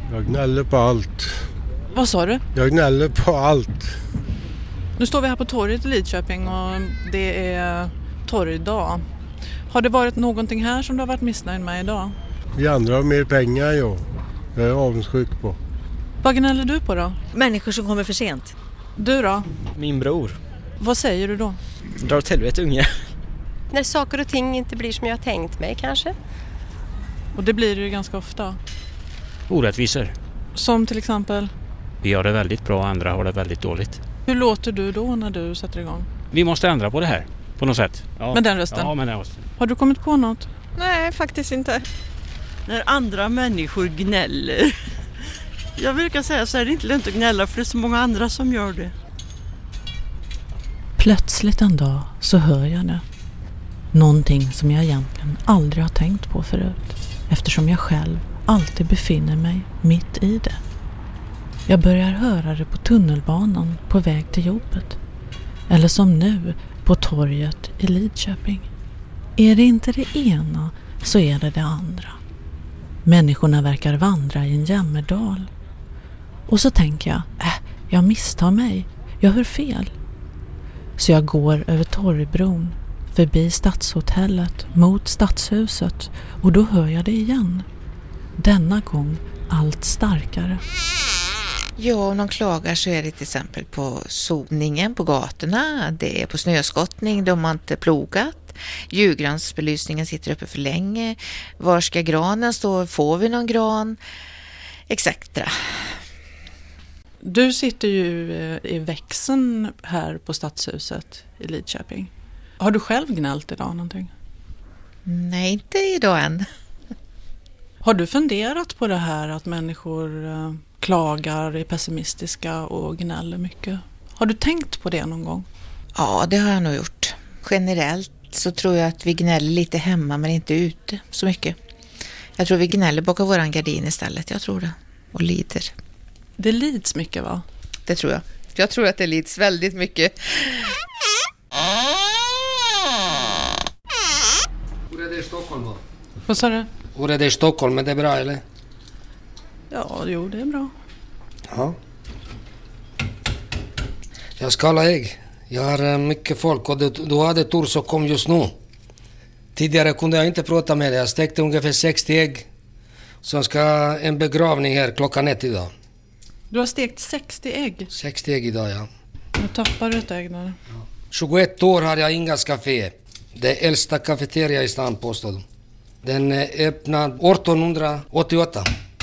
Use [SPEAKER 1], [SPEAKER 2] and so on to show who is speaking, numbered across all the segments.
[SPEAKER 1] Jag gnäller på allt.
[SPEAKER 2] Vad sa du?
[SPEAKER 1] Jag gnäller på allt.
[SPEAKER 2] Nu står vi här på torget i Lidköping och det är torgdag. Har det varit någonting här som du har varit missnöjd med idag?
[SPEAKER 1] Vi andra har mer pengar, ja. Jag är avundsjuk på.
[SPEAKER 2] Vad gnäller du på då?
[SPEAKER 3] Människor som kommer för sent.
[SPEAKER 2] Du då?
[SPEAKER 4] Min bror.
[SPEAKER 2] Vad säger du då?
[SPEAKER 4] Drar åt helvete unge.
[SPEAKER 5] När saker och ting inte blir som jag har tänkt mig kanske.
[SPEAKER 2] Och det blir det ju ganska ofta.
[SPEAKER 6] Orättvisor.
[SPEAKER 2] Som till exempel?
[SPEAKER 6] Vi har det väldigt bra och andra har det väldigt dåligt.
[SPEAKER 2] Hur låter du då när du sätter igång?
[SPEAKER 6] Vi måste ändra på det här på något sätt. Ja.
[SPEAKER 2] Med den rösten?
[SPEAKER 6] Ja, med den rösten.
[SPEAKER 2] Har du kommit på något?
[SPEAKER 7] Nej, faktiskt inte.
[SPEAKER 8] När andra människor gnäller. Jag brukar säga så är det inte lönt att gnälla för det är så många andra som gör det.
[SPEAKER 2] Plötsligt en dag så hör jag det. Någonting som jag egentligen aldrig har tänkt på förut. Eftersom jag själv alltid befinner mig mitt i det. Jag börjar höra det på tunnelbanan på väg till jobbet. Eller som nu på torget i Lidköping. Är det inte det ena så är det det andra. Människorna verkar vandra i en jämmerdal. Och så tänker jag, jag misstar mig. Jag hör fel. Så jag går över Torgbron, förbi Stadshotellet, mot Stadshuset. Och då hör jag det igen. Denna gång allt starkare.
[SPEAKER 9] Ja, om någon klagar så är det till exempel på sodningen på gatorna. Det är på snöskottning, de har inte plogat. Julgransbelysningen sitter uppe för länge. Var ska granen stå? Får vi någon gran? Exakt.
[SPEAKER 2] Du sitter ju i växeln här på Stadshuset i Lidköping. Har du själv gnällt idag någonting?
[SPEAKER 9] Nej, inte idag än.
[SPEAKER 2] Har du funderat på det här att människor klagar, är pessimistiska och gnäller mycket? Har du tänkt på det någon gång?
[SPEAKER 9] Ja, det har jag nog gjort. Generellt så tror jag att vi gnäller lite hemma men inte ute så mycket. Jag tror vi gnäller bakom våran gardin istället, jag tror det. Och lider.
[SPEAKER 2] Det lids mycket, va?
[SPEAKER 9] Det tror jag. Jag tror att det lids väldigt mycket.
[SPEAKER 10] Hur är det i Stockholm då?
[SPEAKER 2] Vad sa du?
[SPEAKER 10] Hur är det i Stockholm? Är det bra eller?
[SPEAKER 2] Ja, jo, det är bra.
[SPEAKER 10] Ja. Jag ska alla ägg. Jag har mycket folk och du hade tur så kom just nu. Tidigare kunde jag inte prata med dig. Jag stekte ungefär 60 ägg. Så ska en begravning här klockan 1 idag.
[SPEAKER 2] Du har stekt 60 ägg?
[SPEAKER 10] 60 ägg idag, ja.
[SPEAKER 2] Nu tappar du ett ägg där.
[SPEAKER 10] 21 år har jag Ingas café. Det äldsta kafeteria i stan, påstår de. Den öppnade 1888.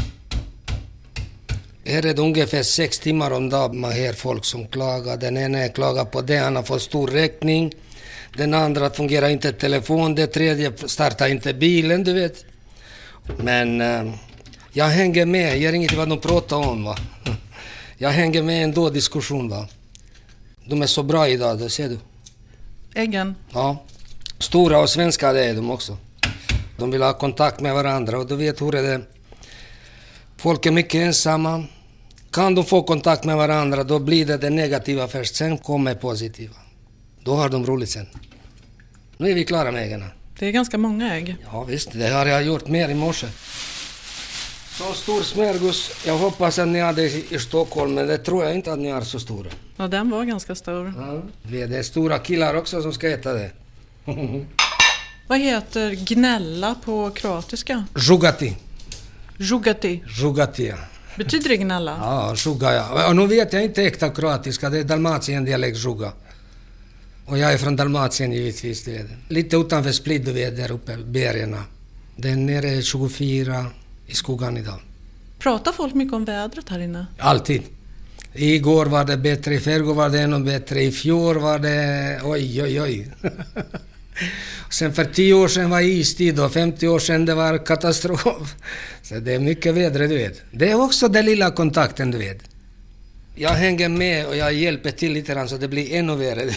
[SPEAKER 10] Här är det ungefär 6 timmar om dagen man hör folk som klagar. Den ena klagar på det, han har fått stor räkning. Den andra fungerar inte telefon, det tredje startar inte bilen, du vet. Men jag hänger med, jag gör inget vad de pratar om, va. Jag hänger med ändå diskussion, va. De är så bra idag, det ser du.
[SPEAKER 2] Äggen?
[SPEAKER 10] Ja. Stora och svenska det är de också. De vill ha kontakt med varandra och du vet hur är det. Folk är mycket ensamma. Kan de få kontakt med varandra då blir det negativa först, sen kommer positiva. Då har de roligt sen. Nu är vi klara med äggen.
[SPEAKER 2] Det är ganska många ägg.
[SPEAKER 10] Ja visst, det har jag gjort mer i morse. Så stor smörgås, jag hoppas att ni har det i Stockholm, men det tror jag inte att ni har så stora.
[SPEAKER 2] Ja, den var ganska stor.
[SPEAKER 10] Ja, det är stora killar också som ska äta det.
[SPEAKER 2] Vad heter gnälla på kroatiska?
[SPEAKER 10] Žugati.
[SPEAKER 2] Žugati.
[SPEAKER 10] Žugati, ja.
[SPEAKER 2] Betyder det gnälla?
[SPEAKER 10] Ja, žuga, ja. Och nu vet jag inte äkta kroatiska, det är Dalmatien-dialekt žuga. Och jag är från Dalmatien givetvis, du vet. Lite utanför Split, du vet, där uppe, bergen. Det är nere 24 i skogen idag.
[SPEAKER 2] Pratar folk mycket om vädret här inne?
[SPEAKER 10] Alltid. Igår var det bättre, i förrgår var det ännu bättre, i fjol var det... Oj. Sen för 10 år sedan var istid och 50 år sedan det var katastrof. Så det är mycket väder, du vet. Det är också den lilla kontakten, du vet. Jag hänger med och jag hjälper till lite grann så det blir ännu värre.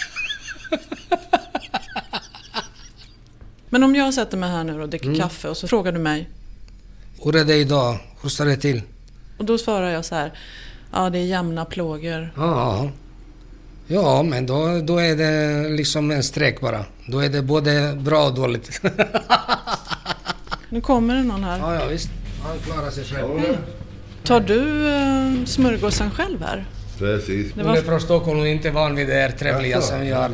[SPEAKER 2] Men om jag sätter mig här nu och dricker kaffe och så frågar du mig.
[SPEAKER 10] Hur är det idag? Hur står det till?
[SPEAKER 2] Och då svarar jag så här. Ja, det är jämna plågor.
[SPEAKER 10] Ja, men då är det liksom en streck bara. Då är det både bra och dåligt.
[SPEAKER 2] Nu kommer det någon här.
[SPEAKER 10] Ja, visst. Han klarar sig själv.
[SPEAKER 2] Tar du smörgåsen själv här?
[SPEAKER 3] Precis.
[SPEAKER 10] Hon är från Stockholm och inte van vid det här trevliga som jag.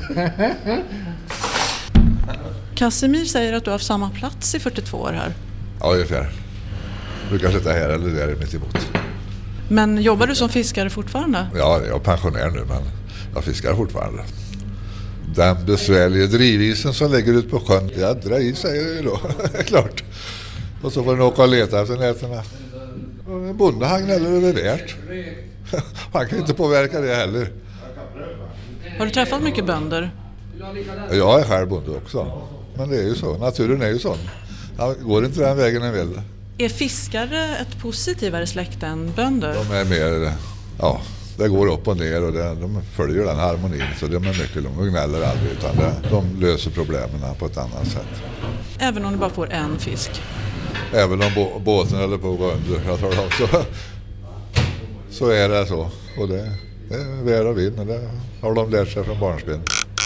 [SPEAKER 2] Casimir säger att du har haft samma plats i 42 år här.
[SPEAKER 3] Ja, ungefär. Brukar sitta här eller där mitt emot.
[SPEAKER 2] Men jobbar du som fiskare fortfarande?
[SPEAKER 3] Ja, jag är pensionär nu, men jag fiskar fortfarande. Den besvärliga drivisen som lägger ut på sjön, jädra is säger det ju då, klart. Och så får den åka och leta efter nätterna. Bonde han gnäller över värt. Han kan inte påverka det heller.
[SPEAKER 2] Har du träffat mycket bönder?
[SPEAKER 3] Jag är själv bonde också. Men det är ju så, naturen är ju sån. Han går inte den vägen en vill.
[SPEAKER 2] Är fiskare ett positivare släkte än bönder?
[SPEAKER 3] De är mer, ja, det går upp och ner och de följer den harmonin. Så de är mycket långa och gnäller aldrig, utan de löser problemen på ett annat sätt.
[SPEAKER 2] Även om du bara får en fisk?
[SPEAKER 3] Även om båten eller på att gå under, jag tar dem, så är det så. Och det är väl och vind, och det har de lärt sig från barnsben.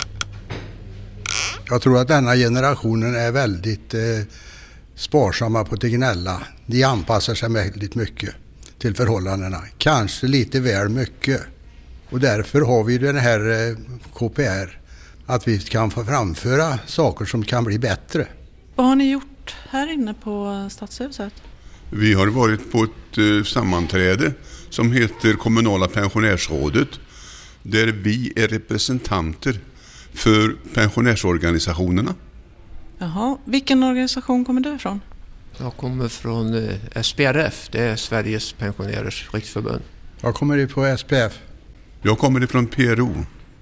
[SPEAKER 1] Jag tror att denna generationen är väldigt sparsamma på att gnälla. De anpassar sig väldigt mycket till förhållandena. Kanske lite väl mycket. Och därför har vi den här KPR. Att vi kan få framföra saker som kan bli bättre.
[SPEAKER 2] Vad har ni gjort här inne på Stadshuset?
[SPEAKER 7] Vi har varit på ett sammanträde som heter Kommunala pensionärsrådet. Där vi är representanter för pensionärsorganisationerna.
[SPEAKER 2] Jaha, vilken organisation kommer du ifrån?
[SPEAKER 11] Jag kommer från SPRF, det är Sveriges pensionärers riksförbund.
[SPEAKER 1] Jag kommer på SPF.
[SPEAKER 7] Jag kommer ifrån PRO.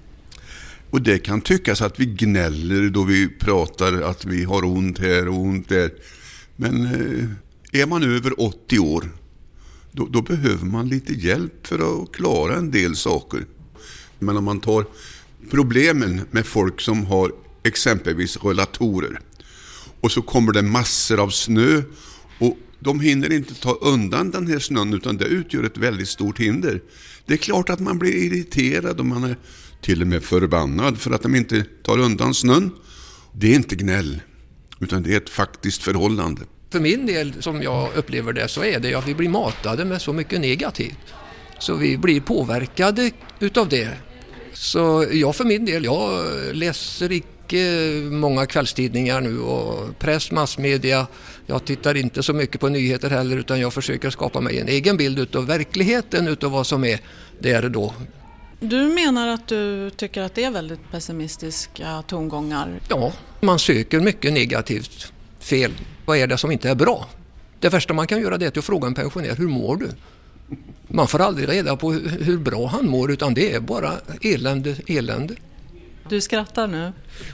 [SPEAKER 7] Och det kan tyckas att vi gnäller då vi pratar att vi har ont här och ont där. Men är man över 80 år, då behöver man lite hjälp för att klara en del saker. Men om man tar problemen med folk som har exempelvis rullatorer och så kommer det massor av snö och de hinner inte ta undan den här snön, utan det utgör ett väldigt stort hinder. Det är klart att man blir irriterad och man är till och med förbannad för att de inte tar undan snön. Det är inte gnäll, utan det är ett faktiskt förhållande.
[SPEAKER 11] För min del, som jag upplever det, så är det att vi blir matade med så mycket negativt. Så vi blir påverkade utav det. Så jag för min del, jag läser icke många kvällstidningar nu och press, massmedia. Jag tittar inte så mycket på nyheter heller, utan jag försöker skapa mig en egen bild utav verkligheten, utav vad som är där då.
[SPEAKER 2] Du menar att du tycker att det är väldigt pessimistiska tongångar?
[SPEAKER 11] Ja, man söker mycket negativt fel. Vad är det som inte är bra? Det första man kan göra är att fråga en pensionär, hur mår du? Man får aldrig reda på hur bra han mår, utan det är bara elände.
[SPEAKER 2] Du skrattar nu.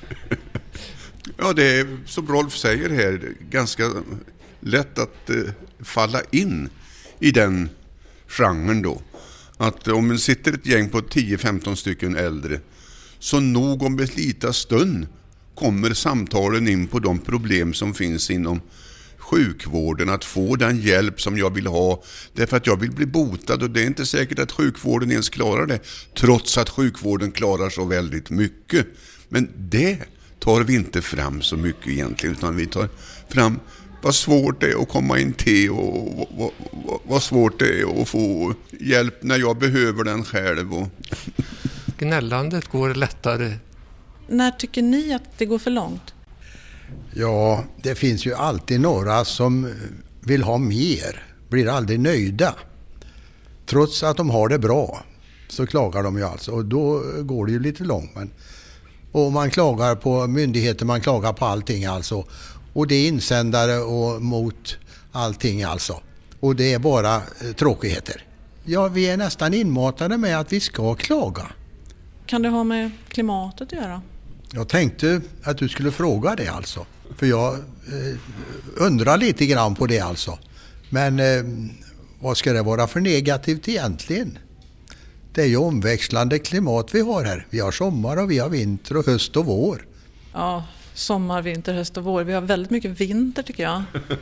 [SPEAKER 7] Ja, det är som Rolf säger här ganska lätt att falla in i den genren då. Att om man sitter ett gäng på 10-15 stycken äldre, så nog om ett liten stund kommer samtalen in på de problem som finns inom sjukvården, att få den hjälp som jag vill ha, därför att jag vill bli botad, och det är inte säkert att sjukvården ens klarar det, trots att sjukvården klarar så väldigt mycket. Men det tar vi inte fram så mycket egentligen, utan vi tar fram vad svårt det är att komma in till och vad svårt det är att få hjälp när jag behöver den själv.
[SPEAKER 11] Gnällandet går lättare.
[SPEAKER 2] När tycker ni att det går för långt?
[SPEAKER 1] Ja, det finns ju alltid några som vill ha mer, blir aldrig nöjda. Trots att de har det bra så klagar de ju alltså, och då går det ju lite långt. Och man klagar på myndigheter, man klagar på allting alltså. Och det är insändare och mot allting alltså. Och det är bara tråkigheter. Ja, vi är nästan inmatade med att vi ska klaga.
[SPEAKER 2] Kan det ha med klimatet att göra?
[SPEAKER 1] Jag tänkte att du skulle fråga det alltså. För jag undrar lite grann på det alltså. Men vad ska det vara för negativt egentligen? Det är ju omväxlande klimat vi har här. Vi har sommar och vi har vinter och höst och vår.
[SPEAKER 2] Ja, sommar, vinter, höst och vår. Vi har väldigt mycket vinter tycker jag.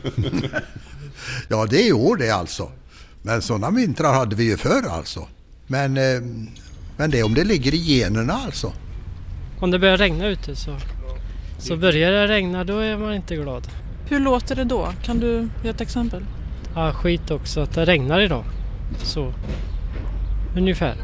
[SPEAKER 1] Ja, det är år det alltså. Men sådana vintrar hade vi ju förr alltså. Men det är om det ligger i generna alltså.
[SPEAKER 12] Om det börjar regna ute så börjar det regna, då är man inte glad.
[SPEAKER 2] Hur låter det då? Kan du ge ett exempel?
[SPEAKER 12] Ja, skit också att det regnar idag. Så, ungefär.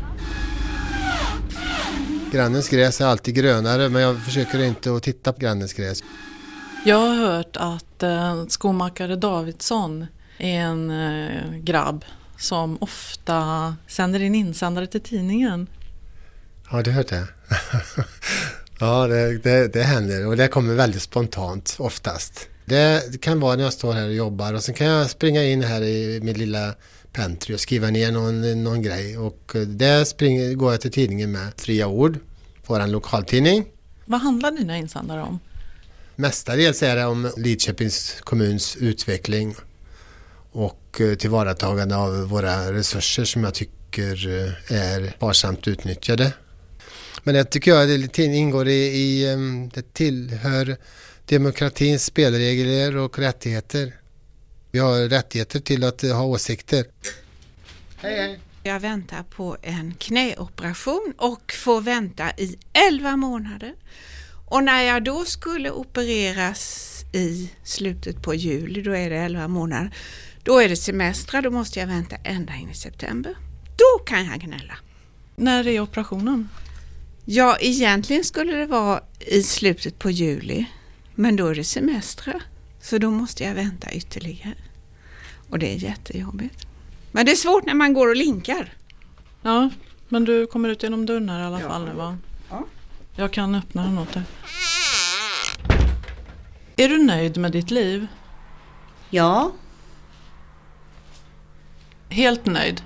[SPEAKER 13] Grannens gräs är alltid grönare, men jag försöker inte att titta på grannens gräs.
[SPEAKER 2] Jag har hört att skomakare Davidsson är en grabb som ofta sänder in insändare till tidningen.
[SPEAKER 13] Ja, du har hört det. Ja, det händer och det kommer väldigt spontant oftast. Det kan vara när jag står här och jobbar och sen kan jag springa in här i min lilla pantry och skriva ner någon grej. Och där går jag till tidningen med Fria Ord, vår lokaltidning.
[SPEAKER 2] Vad handlar dina insändare om?
[SPEAKER 13] Mestadels är det om Lidköpings kommuns utveckling och tillvaratagande av våra resurser som jag tycker är sparsamt utnyttjade. Men det tycker jag det ingår det tillhör demokratins spelregler och rättigheter. Vi har rättigheter till att ha åsikter.
[SPEAKER 9] Hej. Jag väntar på en knäoperation och får vänta i 11 månader. Och när jag då skulle opereras i slutet på juli, då är det 11 månader. Då är det semestrar, då måste jag vänta ända in i september. Då kan jag gnälla.
[SPEAKER 2] När är operationen?
[SPEAKER 9] Ja, egentligen skulle det vara i slutet på juli. Men då är det semestrar. Så då måste jag vänta ytterligare. Och det är jättejobbigt. Men det är svårt när man går och linkar.
[SPEAKER 2] Ja, men du kommer ut genom dörren här i alla fall nu, va? Ja. Jag kan öppna den åt dig. Är du nöjd med ditt liv?
[SPEAKER 14] Ja.
[SPEAKER 2] Helt nöjd?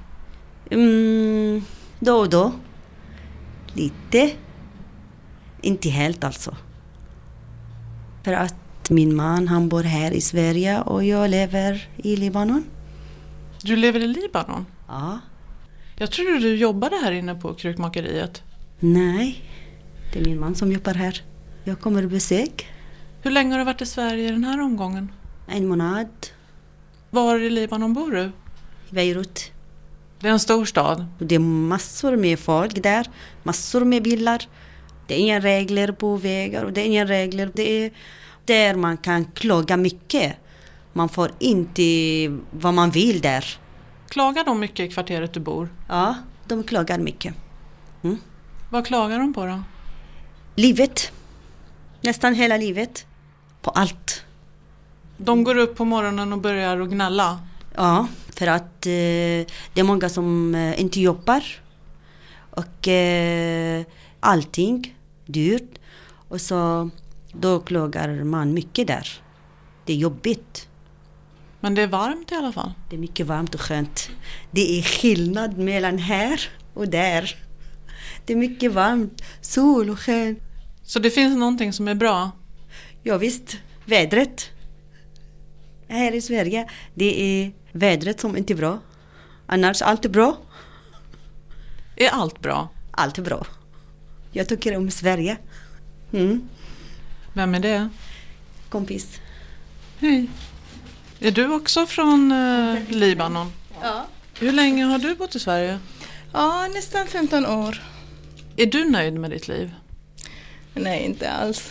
[SPEAKER 14] Då och då. Lite. Inte helt alltså. För att min man, han bor här i Sverige och jag lever i Libanon.
[SPEAKER 2] Du lever i Libanon?
[SPEAKER 14] Ja.
[SPEAKER 2] Jag trodde du jobbade här inne på krukmakeriet.
[SPEAKER 14] Nej, det är min man som jobbar här. Jag kommer besök.
[SPEAKER 2] Hur länge har du varit i Sverige den här omgången?
[SPEAKER 14] 1 månad.
[SPEAKER 2] Var i Libanon bor du?
[SPEAKER 14] I Beirut.
[SPEAKER 2] Det är en stor stad.
[SPEAKER 14] Det är massor med folk där. Massor med bilar. Det är inga regler på vägar. Och det är inga regler. Det är där man kan klaga mycket. Man får inte vad man vill där.
[SPEAKER 2] Klagar de mycket i kvarteret du bor?
[SPEAKER 14] Ja, de klagar mycket. Mm.
[SPEAKER 2] Vad klagar de på då?
[SPEAKER 14] Livet. Nästan hela livet. På allt.
[SPEAKER 2] De går upp på morgonen och börjar att gnälla?
[SPEAKER 14] Ja, för att det är många som inte jobbar. Och allting dyrt. Och så då klagar man mycket där. Det är jobbigt.
[SPEAKER 2] Men det är varmt i alla fall?
[SPEAKER 14] Det är mycket varmt och skönt. Det är skillnad mellan här och där. Det är mycket varmt, sol och skönt.
[SPEAKER 2] Så det finns någonting som är bra?
[SPEAKER 14] Ja visst, vädret. Här i Sverige, det är vädret som inte är bra. Annars allt är bra.
[SPEAKER 2] Är allt bra?
[SPEAKER 14] Allt är bra. Jag tycker om Sverige. Mm.
[SPEAKER 2] Vem är det?
[SPEAKER 14] Kompis.
[SPEAKER 2] Hej. Är du också från Libanon?
[SPEAKER 15] Ja.
[SPEAKER 2] Hur länge har du bott i Sverige?
[SPEAKER 15] Ja, nästan 15 år.
[SPEAKER 2] Är du nöjd med ditt liv?
[SPEAKER 15] Nej, inte alls.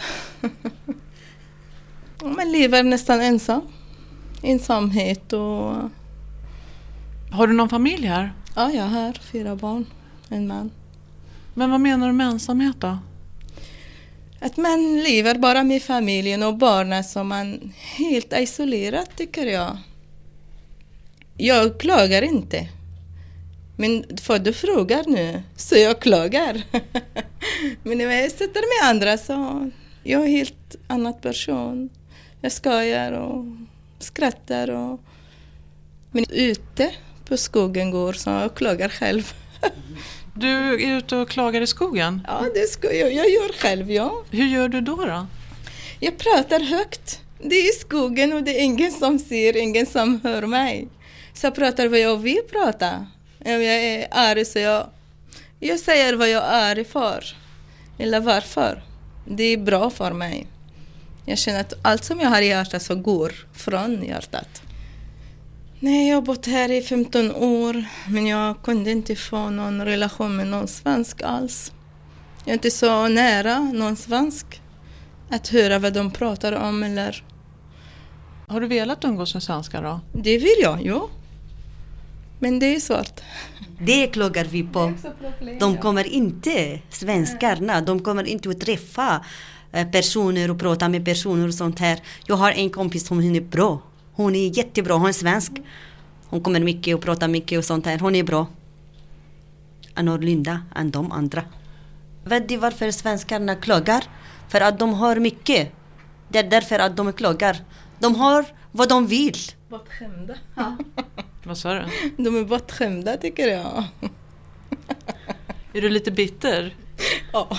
[SPEAKER 15] Man lever nästan ensam. Ensamhet och...
[SPEAKER 2] Har du någon familj här?
[SPEAKER 15] Ja, jag har 4 barn. En man.
[SPEAKER 2] Men vad menar du med ensamhet då?
[SPEAKER 15] Att man lever bara med familjen och barnen som man helt isolerat tycker jag. Jag klagar inte. Men för du frågar nu så jag klagar. Men när jag sitter med andra så jag är helt annan person. Jag skojar och skrattar. Men ute på skogen går så jag klagar själv.
[SPEAKER 2] Du är ute och klagar i skogen?
[SPEAKER 15] Ja, det ska jag gör själv, ja.
[SPEAKER 2] Hur gör du då?
[SPEAKER 15] Jag pratar högt. Det är i skogen och det är ingen som ser, ingen som hör mig. Så jag pratar vad jag vill prata. Om jag är arg så jag säger vad jag är arg för. Eller varför. Det är bra för mig. Jag känner att allt som jag har i hjärtat så går från hjärtat. Nej, jag har bott här i 15 år. Men jag kunde inte få någon relation med någon svensk alls. Jag är inte så nära någon svensk. Att höra vad de pratar om eller...
[SPEAKER 2] Har du velat umgås med svenskar då?
[SPEAKER 15] Det vill jag, ja. Men det är svårt.
[SPEAKER 14] Det klagar vi på. De kommer inte, svenskarna, de kommer inte att träffa personer och prata med personer och sånt här. Jag har en kompis som hon är bra. Hon är jättebra, hon är svensk. Hon kommer mycket och pratar mycket och sånt här. Hon är bra. Annorlunda än de andra. Vet du varför svenskarna klagar? För att de har mycket. Det är därför att de klagar. De har vad de vill.
[SPEAKER 15] Bortskämda.
[SPEAKER 2] Ja. Vad sa du?
[SPEAKER 15] De är bortskämda tycker jag.
[SPEAKER 2] Är du lite bitter?
[SPEAKER 15] Ja.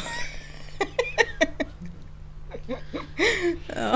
[SPEAKER 15] Ja.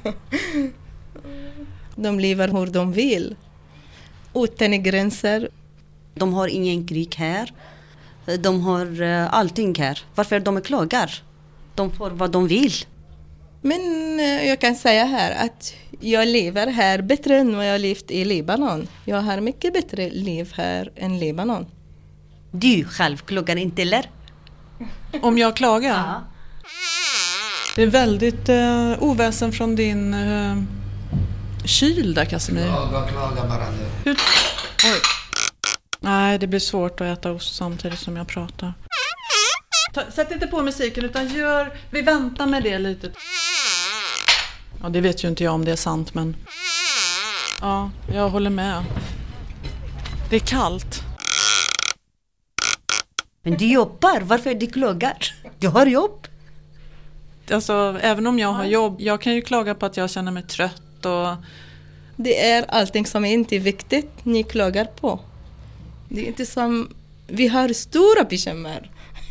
[SPEAKER 15] De lever hur de vill. Utan gränser.
[SPEAKER 14] De har ingen krig här. De har allting här. Varför de klagar? De får vad de vill.
[SPEAKER 15] Men jag kan säga här att jag lever här bättre än vad jag levt i Libanon. Jag har mycket bättre liv här än Libanon.
[SPEAKER 14] Du själv klagar inte eller?
[SPEAKER 2] Om jag klagar?
[SPEAKER 14] Ja.
[SPEAKER 2] Det är väldigt oväsen från din kyl där, Casimir.
[SPEAKER 10] Jag klagar bara nu.
[SPEAKER 2] Oj. Nej, det blir svårt att äta ost samtidigt som jag pratar. Sätt inte på musiken utan vi väntar med det lite. Ja, det vet ju inte jag om det är sant, men ja, jag håller med. Det är kallt.
[SPEAKER 14] Men du jobbar, varför du klagar? Du har jobb.
[SPEAKER 2] Alltså, även om jag har jobb, jag kan ju klaga på att jag känner mig trött och...
[SPEAKER 15] Det är allting som är inte viktigt ni klagar på. Det är inte som... Vi har stora bekymmer.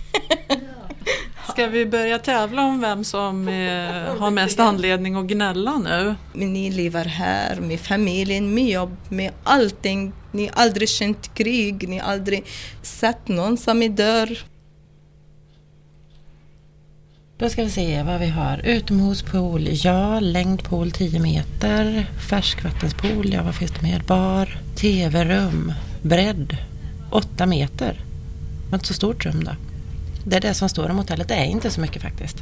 [SPEAKER 2] Ska vi börja tävla om vem som har mest anledning att gnälla nu?
[SPEAKER 15] Men ni lever här med familjen, med jobb, med allting. Ni har aldrig känt krig, ni har aldrig sett någon som är dör.
[SPEAKER 16] Då ska vi se vad vi har. Utomhuspool, ja. Längdpool 10 meter. Färskvattenspool, ja. Vad finns det mer? Bar, tv-rum, bredd 8 meter. Det var inte så stort rum då. Det är det som står om hotellet. Det är inte så mycket faktiskt.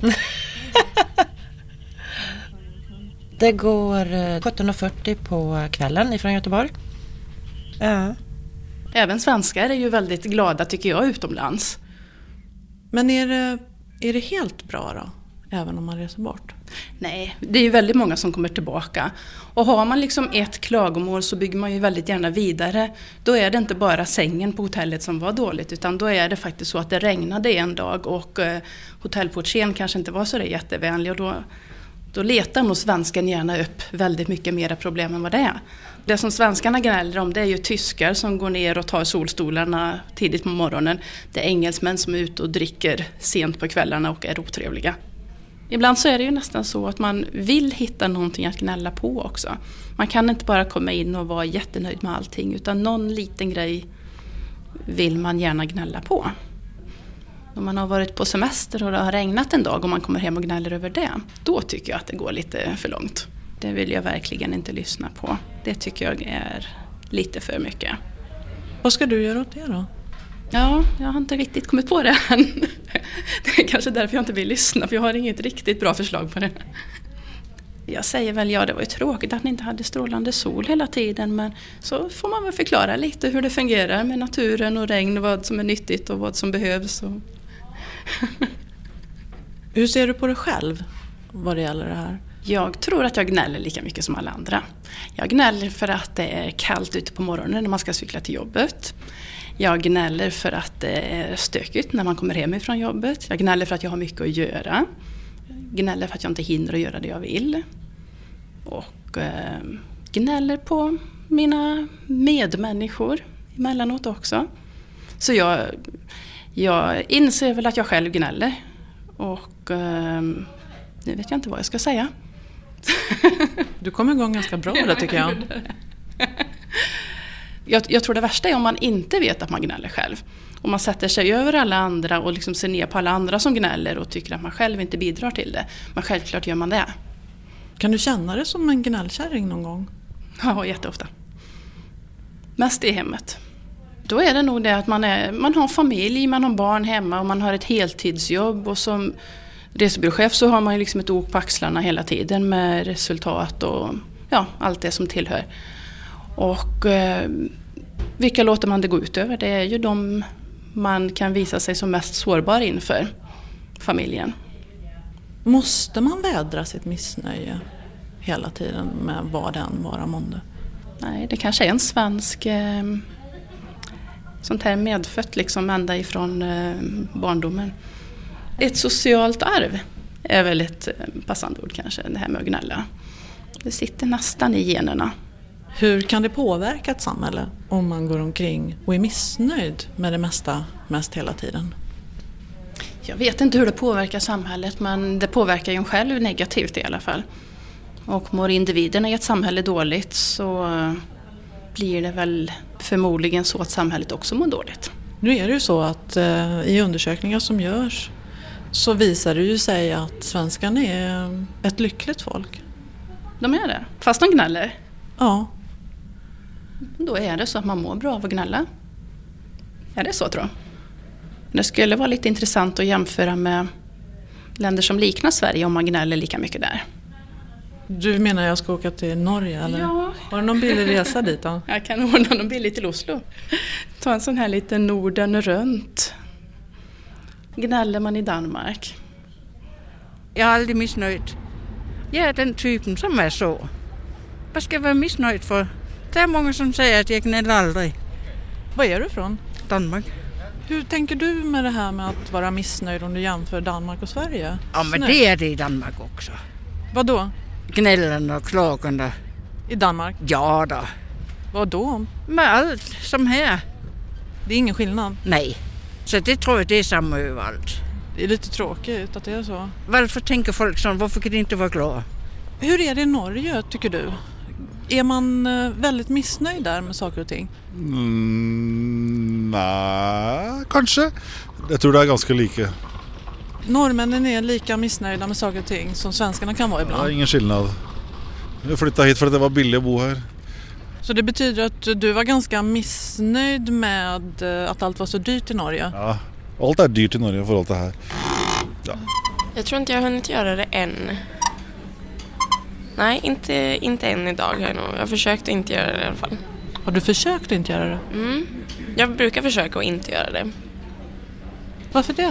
[SPEAKER 16] Det går 17:40 på kvällen ifrån Göteborg. Ja.
[SPEAKER 17] Även svenskar är ju väldigt glada tycker jag utomlands.
[SPEAKER 2] Men är det helt bra då? Även om man reser bort?
[SPEAKER 17] Nej, det är ju väldigt många som kommer tillbaka. Och har man liksom ett klagomål så bygger man ju väldigt gärna vidare. Då är det inte bara sängen på hotellet som var dåligt, utan då är det faktiskt så att det regnade en dag och hotellportieren kanske inte var så jättevänlig. Och då letar nog svenskan gärna upp väldigt mycket mera problem än vad det är. Det som svenskarna gnäller om det är ju tyskar som går ner och tar solstolarna tidigt på morgonen. Det är engelsmän som är ute och dricker sent på kvällarna och är otrevliga. Ibland så är det ju nästan så att man vill hitta någonting att gnälla på också. Man kan inte bara komma in och vara jättenöjd med allting, utan någon liten grej vill man gärna gnälla på. Om man har varit på semester och det har regnat en dag och man kommer hem och gnäller över det, då tycker jag att det går lite för långt. Det vill jag verkligen inte lyssna på. Det tycker jag är lite för mycket.
[SPEAKER 2] Vad ska du göra åt det då?
[SPEAKER 17] Ja, jag har inte riktigt kommit på det än. Det är kanske därför jag inte vill lyssna, för jag har inget riktigt bra förslag på det. Jag säger väl, det var ju tråkigt att ni inte hade strålande sol hela tiden, men så får man väl förklara lite hur det fungerar med naturen och regn och vad som är nyttigt och vad som behövs.
[SPEAKER 2] Hur ser du på dig själv vad det gäller det här?
[SPEAKER 17] Jag tror att jag gnäller lika mycket som alla andra. Jag gnäller för att det är kallt ute på morgonen när man ska cykla till jobbet. Jag gnäller för att det är stökigt när man kommer hem ifrån jobbet. Jag gnäller för att jag har mycket att göra. Jag gnäller för att jag inte hinner att göra det jag vill. Och gnäller på mina medmänniskor emellanåt också. Så jag inser väl att jag själv gnäller. Och nu vet jag inte vad jag ska säga.
[SPEAKER 2] Du kommer igång ganska bra där tycker jag.
[SPEAKER 17] Jag tror det värsta är om man inte vet att man gnäller själv. Om man sätter sig över alla andra och liksom ser ner på alla andra som gnäller och tycker att man själv inte bidrar till det. Men självklart gör man det.
[SPEAKER 2] Kan du känna det som en gnällkärring någon gång?
[SPEAKER 17] Ja, jätteofta. Mest i hemmet. Då är det nog det att man har familj, man har barn hemma och man har ett heltidsjobb. Och som resebyråchef så har man ju liksom ett ok på axlarna hela tiden med resultat och allt det som tillhör. Och vilka låter man det gå ut över? Det är ju de man kan visa sig som mest sårbar inför, familjen.
[SPEAKER 2] Måste man vädra sitt missnöje hela tiden med vad den vara månde?
[SPEAKER 17] Nej, det kanske är en svensk sånt här medfött liksom ända ifrån barndomen. Ett socialt arv är väl ett passande ord kanske, det här med att gnälla. Det sitter nästan i generna.
[SPEAKER 2] Hur kan det påverka ett samhälle om man går omkring och är missnöjd med det mest hela tiden?
[SPEAKER 17] Jag vet inte hur det påverkar samhället, men det påverkar ju en själv negativt i alla fall. Och mår individerna i ett samhälle dåligt så blir det väl förmodligen så att samhället också mår dåligt.
[SPEAKER 2] Nu är det ju så att i undersökningar som görs så visar det ju sig att svenskarna är ett lyckligt folk.
[SPEAKER 17] De är det, fast de gnäller.
[SPEAKER 2] Ja.
[SPEAKER 17] Då är det så att man mår bra av att gnälla. Är det så tror jag? Det skulle vara lite intressant att jämföra med länder som liknar Sverige om man gnäller lika mycket där.
[SPEAKER 2] Du menar jag ska åka till Norge eller?
[SPEAKER 17] Ja.
[SPEAKER 2] Har du någon billig resa dit då?
[SPEAKER 17] Jag kan ordna någon billig till Oslo. Ta en sån här liten Norden runt. Gnäller man i Danmark?
[SPEAKER 18] Jag är aldrig missnöjd. Jag är den typen som är så. Vad ska jag vara missnöjd för? Det är många som säger att jag gnäller aldrig.
[SPEAKER 2] Var är du från?
[SPEAKER 18] Danmark.
[SPEAKER 2] Hur tänker du med det här med att vara missnöjd om du jämför Danmark och Sverige?
[SPEAKER 18] Ja, men det är det i Danmark också.
[SPEAKER 2] Vad då?
[SPEAKER 18] Gnällande och klagande.
[SPEAKER 2] I Danmark?
[SPEAKER 18] Ja då.
[SPEAKER 2] Vad då?
[SPEAKER 18] Med allt som här.
[SPEAKER 2] Det är ingen skillnad?
[SPEAKER 18] Nej. Så det tror jag det är samma överallt.
[SPEAKER 2] Det är lite tråkigt att det är så.
[SPEAKER 18] Varför tänker folk så? Varför kan de inte vara glada?
[SPEAKER 2] Hur är det i Norge tycker du? Är man väldigt missnöjd där med saker och ting?
[SPEAKER 19] Nej, kanske. Jag tror det är ganska lika.
[SPEAKER 2] Norrmännen är lika missnöjda med saker och ting som svenskarna kan vara ibland.
[SPEAKER 19] Det är ingen skillnad. Jag flyttade hit för att det var billigt att bo här.
[SPEAKER 2] Så det betyder att du var ganska missnöjd med att allt var så dyrt i Norge?
[SPEAKER 19] Ja, allt är dyrt i Norge för allt det här. Ja.
[SPEAKER 20] Jag tror inte jag har hunnit göra det än. Nej, inte än idag. Jag har försökt att inte göra det i alla fall.
[SPEAKER 2] Har du försökt att inte göra det?
[SPEAKER 20] Jag brukar försöka att inte göra det.
[SPEAKER 2] Varför det?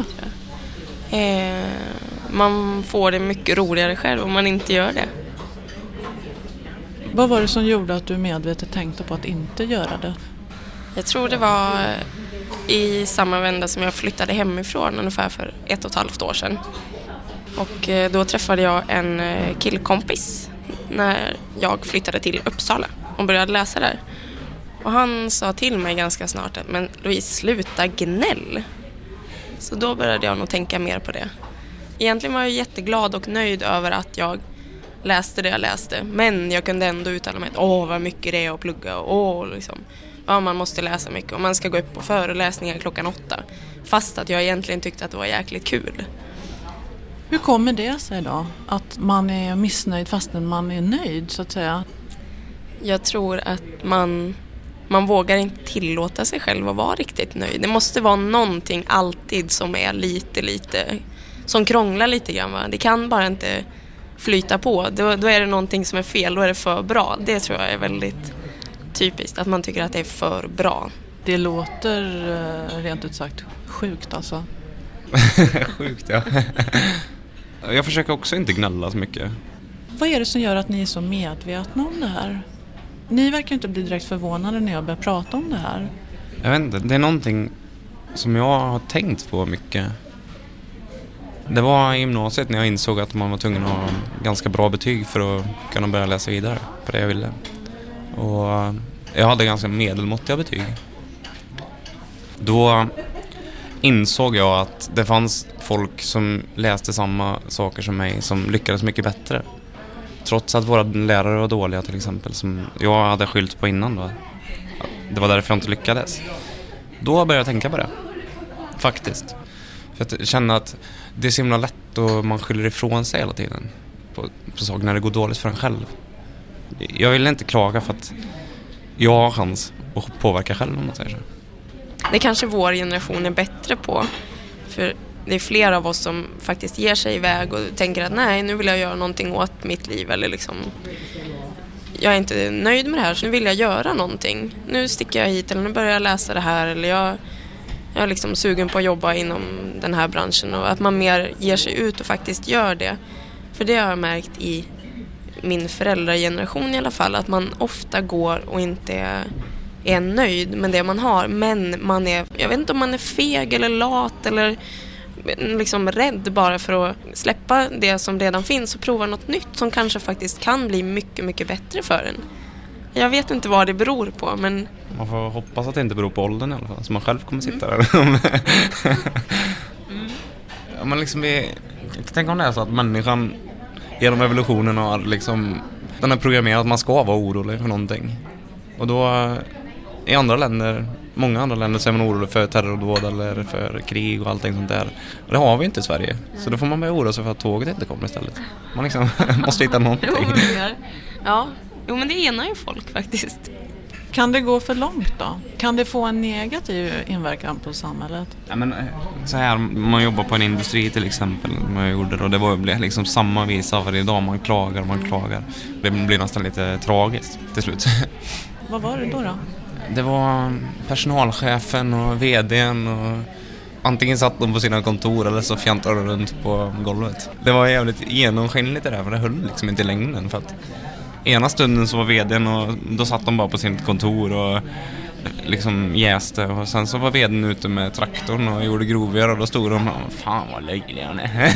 [SPEAKER 20] Man får det mycket roligare själv om man inte gör det.
[SPEAKER 2] Vad var det som gjorde att du medvetet tänkte på att inte göra det?
[SPEAKER 20] Jag tror det var i samma vända som jag flyttade hemifrån ungefär för 1,5 år sedan. Och då träffade jag en killkompis när jag flyttade till Uppsala och började läsa där. Och han sa till mig ganska snart att men Louise, sluta gnäll. Så då började jag nog tänka mer på det. Egentligen var jag jätteglad och nöjd över att jag läste det jag läste. Men jag kunde ändå uttala mig att vad mycket det är att plugga. Och liksom, man måste läsa mycket. Och man ska gå upp på föreläsningar 8:00. Fast att jag egentligen tyckte att det var jäkligt kul.
[SPEAKER 2] Hur kommer det sig då? Att man är missnöjd fastän man är nöjd så att säga?
[SPEAKER 20] Jag tror att man vågar inte tillåta sig själv att vara riktigt nöjd. Det måste vara någonting alltid som är lite som krånglar lite grann. Va? Det kan bara inte flyta på. Då är det någonting som är fel, då är det för bra. Det tror jag är väldigt typiskt, att man tycker att det är för bra.
[SPEAKER 2] Det låter rent ut sagt sjukt alltså.
[SPEAKER 21] Sjukt, ja. Jag försöker också inte gnälla så mycket.
[SPEAKER 2] Vad är det som gör att ni är så medvetna om det här? Ni verkar inte bli direkt förvånade när jag börjar prata om det här.
[SPEAKER 21] Jag vet inte, det är någonting som jag har tänkt på mycket. Det var i gymnasiet när jag insåg att man var tvungen att ha ganska bra betyg för att kunna börja läsa vidare på det jag ville. Och jag hade ganska medelmåttiga betyg. Då insåg jag att det fanns folk som läste samma saker som mig som lyckades mycket bättre. Trots att våra lärare var dåliga till exempel, som jag hade skyllt på innan då. Det var därför jag inte lyckades. Då började jag tänka på det. Faktiskt. För att känna att det är så himla lätt och man skyller ifrån sig hela tiden på saker när det går dåligt för en själv. Jag vill inte klaga för att jag har chans att påverka själv om man säger så.
[SPEAKER 20] Det kanske vår generation är bättre på. För det är fler av oss som faktiskt ger sig iväg och tänker att nej, nu vill jag göra någonting åt mitt liv. Eller liksom jag är inte nöjd med det här så nu vill jag göra någonting. Nu sticker jag hit eller nu börjar jag läsa det här eller jag är liksom sugen på att jobba inom den här branschen och att man mer ger sig ut och faktiskt gör det. För det har jag märkt i min föräldrageneration i alla fall, att man ofta går och inte är nöjd med det man har, men man är, jag vet inte om man är feg eller lat eller liksom rädd bara för att släppa det som redan finns och prova något nytt som kanske faktiskt kan bli mycket, mycket bättre för en. Jag vet inte vad det beror på, men...
[SPEAKER 21] Man får hoppas att det inte beror på åldern i alla fall, så man själv kommer sitta där. Ja, men liksom tänk om det är så att människan genom evolutionen har liksom... Den är programmerad att man ska vara orolig för någonting. Och då i andra länder... Många andra länder så är man orolig för terrordåd eller för krig och allting sånt där. Och det har vi inte i Sverige. Så då får man börja oroa sig för att tåget inte kommer istället. Man liksom måste hitta någonting.
[SPEAKER 20] Ja, men det enar ju folk faktiskt.
[SPEAKER 2] Kan det gå för långt då? Kan det få en negativ inverkan på samhället?
[SPEAKER 21] Ja, men så här, man jobbar på en industri till exempel. Man gjorde det, och det var liksom samma visa varje dag. Man klagar. Det blir nästan lite tragiskt till slut.
[SPEAKER 2] Vad var det då?
[SPEAKER 21] Det var personalchefen och vdn och antingen satt de på sina kontor eller så fjantade de runt på golvet. Det var jävligt genomskinligt det där, för det höll liksom inte i längden, för att ena stunden så var vdn och då satt de bara på sitt kontor och liksom jäste, och sen så var vdn ute med traktorn och gjorde grovgör och då stod de och fan vad löjlig han är.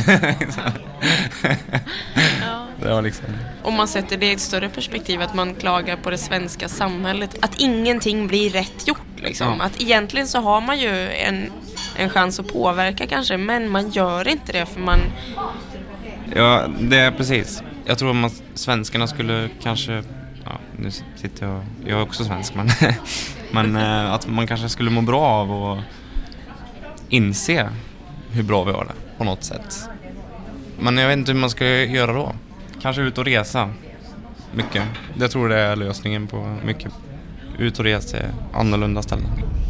[SPEAKER 21] Det var liksom...
[SPEAKER 20] Om man sätter det i ett större perspektiv, att man klagar på det svenska samhället, att ingenting blir rätt gjort liksom. Ja. Att egentligen så har man ju en chans att påverka kanske, men man gör inte det för man...
[SPEAKER 21] Ja, det är precis. Jag tror att svenskarna skulle kanske... Ja, nu sitter jag är också svensk, men att man kanske skulle må bra av att inse hur bra vi har det på något sätt. Men jag vet inte hur man ska göra då. Kanske ut och resa mycket. Jag tror det är lösningen på mycket. Ut och resa till annorlunda ställen.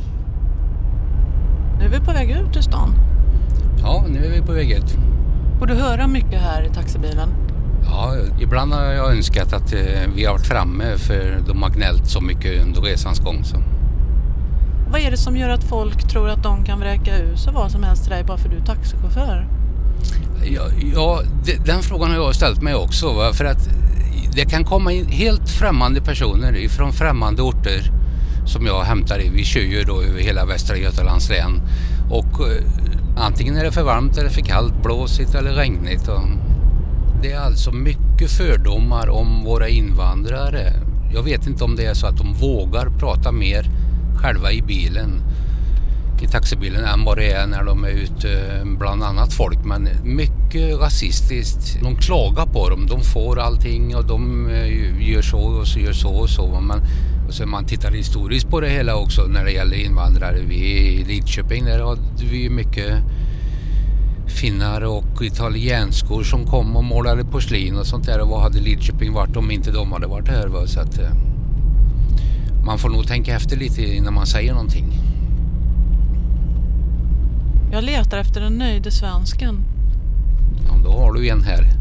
[SPEAKER 2] Nu är vi på väg ut i stan.
[SPEAKER 4] Ja, nu är vi på väg ut.
[SPEAKER 2] Får du höra mycket här i taxibilen?
[SPEAKER 4] Ja, ibland har jag önskat att vi har varit framme, för de har gnällt så mycket under resans gång. Så.
[SPEAKER 2] Vad är det som gör att folk tror att de kan vräka ut så vad som helst till dig bara för du är taxichaufför?
[SPEAKER 4] Ja, den frågan har jag ställt mig också. Va? För att det kan komma in helt främmande personer från främmande orter som jag hämtar i. Vi kör ju då över hela Västra Götalands län. Och antingen är det för varmt eller för kallt, blåsigt eller regnigt. Och det är alltså mycket fördomar om våra invandrare. Jag vet inte om det är så att de vågar prata mer själva i bilen, i taxibilen, än vad det är när de är ute bland annat folk. Men mycket rasistiskt. De klagar på dem. De får allting och de gör så och så gör så och så. Men och så man tittar historiskt på det hela också när det gäller invandrare. Vi i Lidköping, där har vi mycket finnar och italienskor som kom och målade porslin och sånt där. Och vad hade Lidköping varit om inte de hade varit här? Va? Så att man får nog tänka efter lite innan man säger någonting.
[SPEAKER 2] Jag letar efter den nöjde svensken.
[SPEAKER 4] Ja, då har du en här.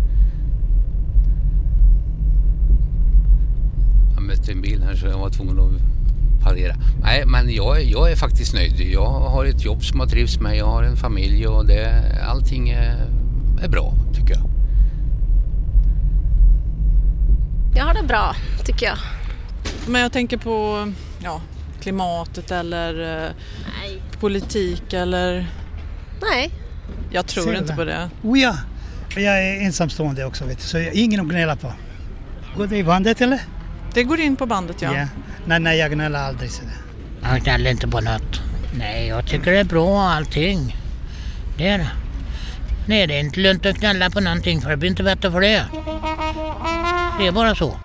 [SPEAKER 4] Jag mötte en bil här så jag var tvungen att parera. Nej, men jag är faktiskt nöjd. Jag har ett jobb som har trivs med. Jag har en familj och allting är bra, tycker jag.
[SPEAKER 22] Jag har det bra, tycker jag.
[SPEAKER 2] Men jag tänker på klimatet eller politik eller...
[SPEAKER 22] Nej.
[SPEAKER 2] Jag tror inte på det.
[SPEAKER 23] Ja, jag är ensamstående också, vet du, så jag är ingen att gnälla på. Går det i bandet eller?
[SPEAKER 2] Det går in på bandet, ja.
[SPEAKER 23] Nej, jag gnäller aldrig så det.
[SPEAKER 24] Jag gnäller inte på något. Nej, jag tycker det är bra allting. Det är det. Nej, det är inte lönt att gnälla på någonting, för det blir inte bättre för det. Det är bara så.